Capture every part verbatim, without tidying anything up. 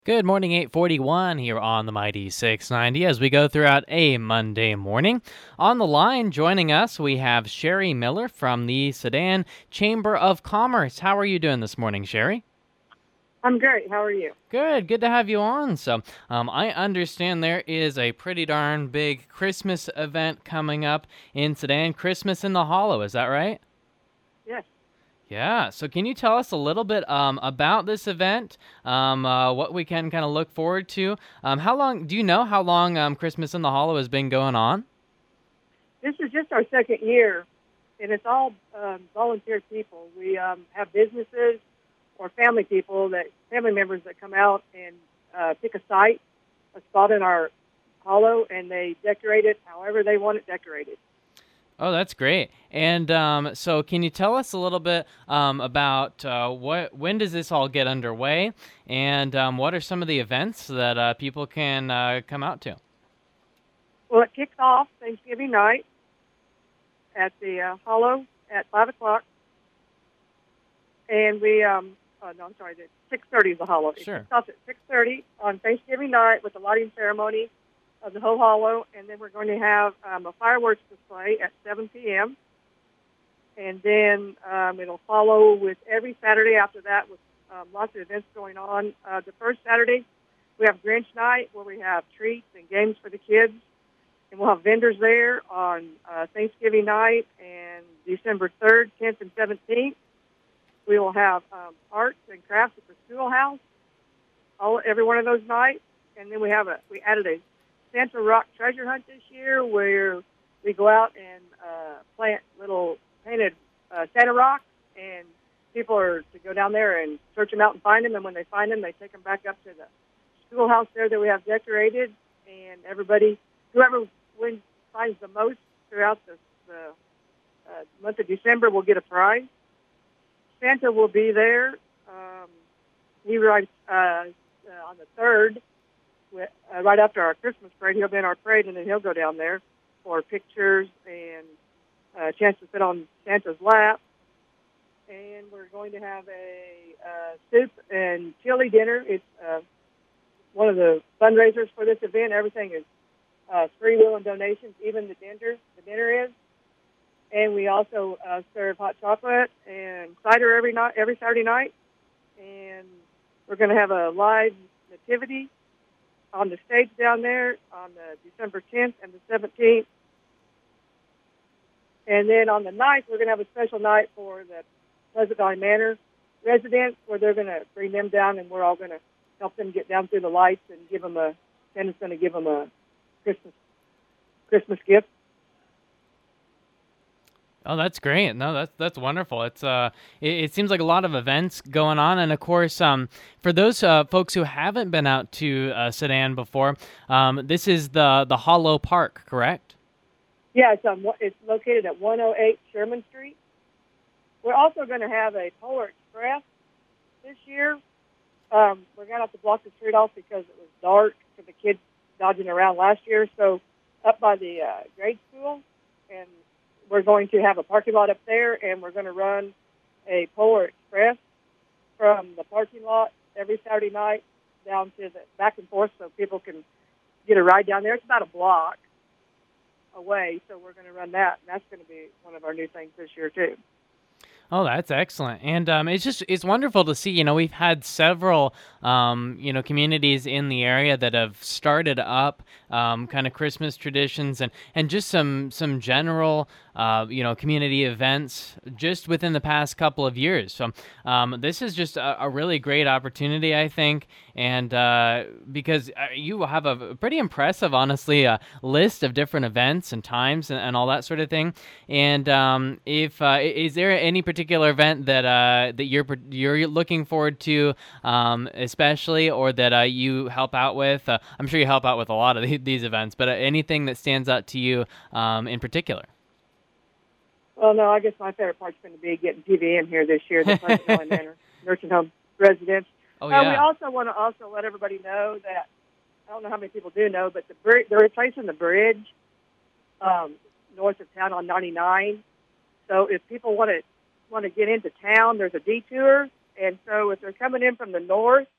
Good morning, eight forty-one here on the Mighty six ninety as we go throughout a Monday morning. On the line, joining us, we have Sherry Miller from the Sedan Chamber of Commerce. How are you doing this morning, Sherry? I'm great. How are you? Good, good to have you on. So, um, I understand there is a pretty darn big Christmas event coming up in Sedan, Christmas in the Hollow, is that right? Yes. Yeah, so can you tell us a little bit um, about this event, um, uh, what we can kind of look forward to? Um, how long, do you know how long um, Christmas in the Hollow has been going on? This is just our second year, and it's all um, volunteer people. We um, have businesses or family people that family members that come out and uh, pick a site, a spot in our hollow, and they decorate it however they want it decorated. Oh, that's great. And um, so can you tell us a little bit um, about uh, what, when does this all get underway, and um, what are some of the events that uh, people can uh, come out to? Well, it kicks off Thanksgiving night at the uh, hollow at five o'clock, and we um, oh, no, I'm sorry, six thirty is the hollow. Sure. It kicks off at six thirty on Thanksgiving night with the lighting ceremony of the whole hollow, and then we're going to have um, a fireworks display at seven p.m. And then um, it'll follow with every Saturday after that with um, lots of events going on. Uh, the first Saturday, we have Grinch night where we have treats and games for the kids. And we'll have vendors there on uh, Thanksgiving night and December third, tenth, and seventeenth. We will have um, arts and crafts at the schoolhouse all every one of those nights. And then we have a we added a Santa Rock treasure hunt this year where we go out and uh, plant little painted uh, Santa rocks, and people are to go down there and search them out and find them. And when they find them, they take them back up to the schoolhouse there that we have decorated. And everybody, whoever wins, finds the most throughout the, the uh, month of December will get a prize. Santa will be there. Um, he arrives uh, uh, on the third. Uh, right after our Christmas parade, he'll be in our parade, and then he'll go down there for pictures and a chance to sit on Santa's lap. And we're going to have a uh, soup and chili dinner. It's uh, one of the fundraisers for this event. Everything is uh, free will and donations, even the dinner. The dinner is, and we also uh, serve hot chocolate and cider every night, every Saturday night. And we're going to have a live nativity on the stage down there on the December tenth and the seventeenth. And then on the ninth, we're going to have a special night for the Pleasant Valley Manor residents where they're going to bring them down, and we're all going to help them get down through the lights and give them a, Santa's going to give them a Christmas Christmas gift. Oh, that's great. No, that's that's wonderful. It's uh, it, it seems like a lot of events going on, and of course, um, for those uh, folks who haven't been out to uh, Sedan before, um, this is the the Hollow Park, correct? Yeah, it's, um, it's located at one oh eight Sherman Street. We're also going to have a Polar Express this year. Um, we're going to have to block the street off because it was dark for the kids dodging around last year. So up by the uh, grade school, and we're going to have a parking lot up there, and we're going to run a Polar Express from the parking lot every Saturday night down to the back and forth so people can get a ride down there. It's about a block away, so we're going to run that, and that's going to be one of our new things this year, too. Oh, that's excellent. And um, it's just, it's wonderful to see, you know, we've had several, um, you know, communities in the area that have started up um, kind of Christmas traditions and, and just some, some general, uh, you know, community events just within the past couple of years. So um, this is just a, a really great opportunity, I think. And uh, because uh, you have a pretty impressive, honestly, uh, list of different events and times and, and all that sort of thing. And um, if uh, is there any particular event that uh, that you're you're looking forward to, um, especially, or that uh, you help out with? Uh, I'm sure you help out with a lot of these events, but uh, anything that stands out to you um, in particular? Well, no, I guess my favorite part's going to be getting T V in here this year, the Pleasant Valley Manor nursing home residents. Oh, uh, yeah. We also want to also let everybody know that, I don't know how many people do know, but the bri- they're replacing the bridge um, north of town on ninety-nine. So if people want to want to get into town, there's a detour. And so if they're coming in from the north,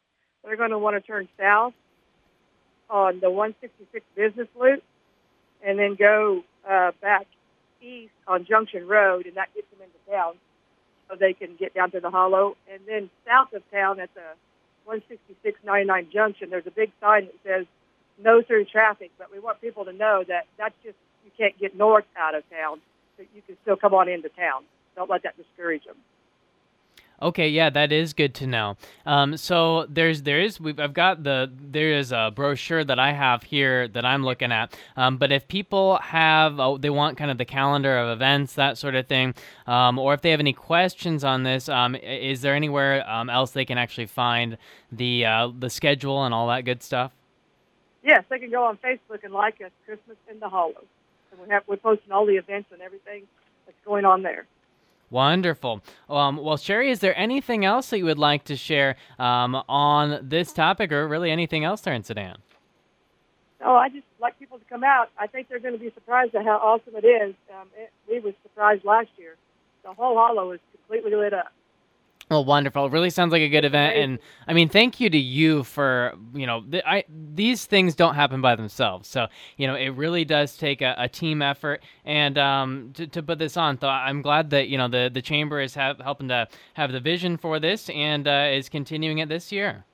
they're going to want to turn south on the one sixty-six business loop and then go uh, back east on Junction Road, and that gets them into town so they can get down to the Hollow. And then south of town at the one sixty-six ninety-nine junction, there's a big sign that says no through traffic, but we want people to know that that's just, you can't get north out of town, but you can still come on into town. Don't let that discourage them. Okay, yeah, that is good to know. Um, so there's there is we've I've got the there is a brochure that I have here that I'm looking at. Um, but if people have oh, they want kind of the calendar of events, that sort of thing, um, or if they have any questions on this, um, is there anywhere um, else they can actually find the uh, the schedule and all that good stuff? Yes, they can go on Facebook and like us, Christmas in the Hollow, and we have we're posting all the events and everything that's going on there. Wonderful. Um, well, Sherry, is there anything else that you would like to share um, on this topic, or really anything else there in Sedan? Oh, I just like people to come out. I think they're going to be surprised at how awesome it is. Um, it, we were surprised last year. The whole Hollow is completely lit up. Well, wonderful. It really sounds like a good event. And I mean, thank you to you for, you know, th- I, these things don't happen by themselves. So, you know, it really does take a, a team effort and um, to, to put this on. So I'm glad that, you know, the, the Chamber is have, helping to have the vision for this and uh, is continuing it this year.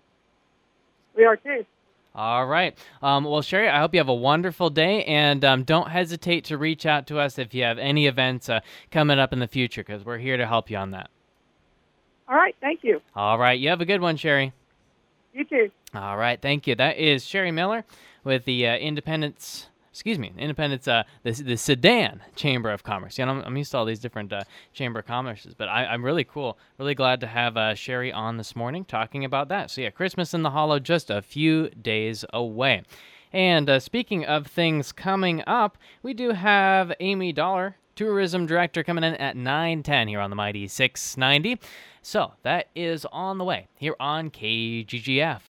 We are too. All right. Um, well, Sherry, I hope you have a wonderful day, and um, don't hesitate to reach out to us if you have any events uh, coming up in the future, because we're here to help you on that. All right. Thank you. All right. You have a good one, Sherry. You too. All right. Thank you. That is Sherry Miller with the uh, Independence, excuse me, Independence, uh, the, the Sedan Chamber of Commerce. Yeah, I'm, I'm used to all these different uh, Chamber of Commerces, but I, I'm really cool. Really glad to have uh, Sherry on this morning talking about that. So, yeah, Christmas in the Hollow just a few days away. And uh, speaking of things coming up, we do have Amy Dollar, Tourism Director, coming in at nine ten here on the Mighty six ninety. So that is on the way here on K G G F.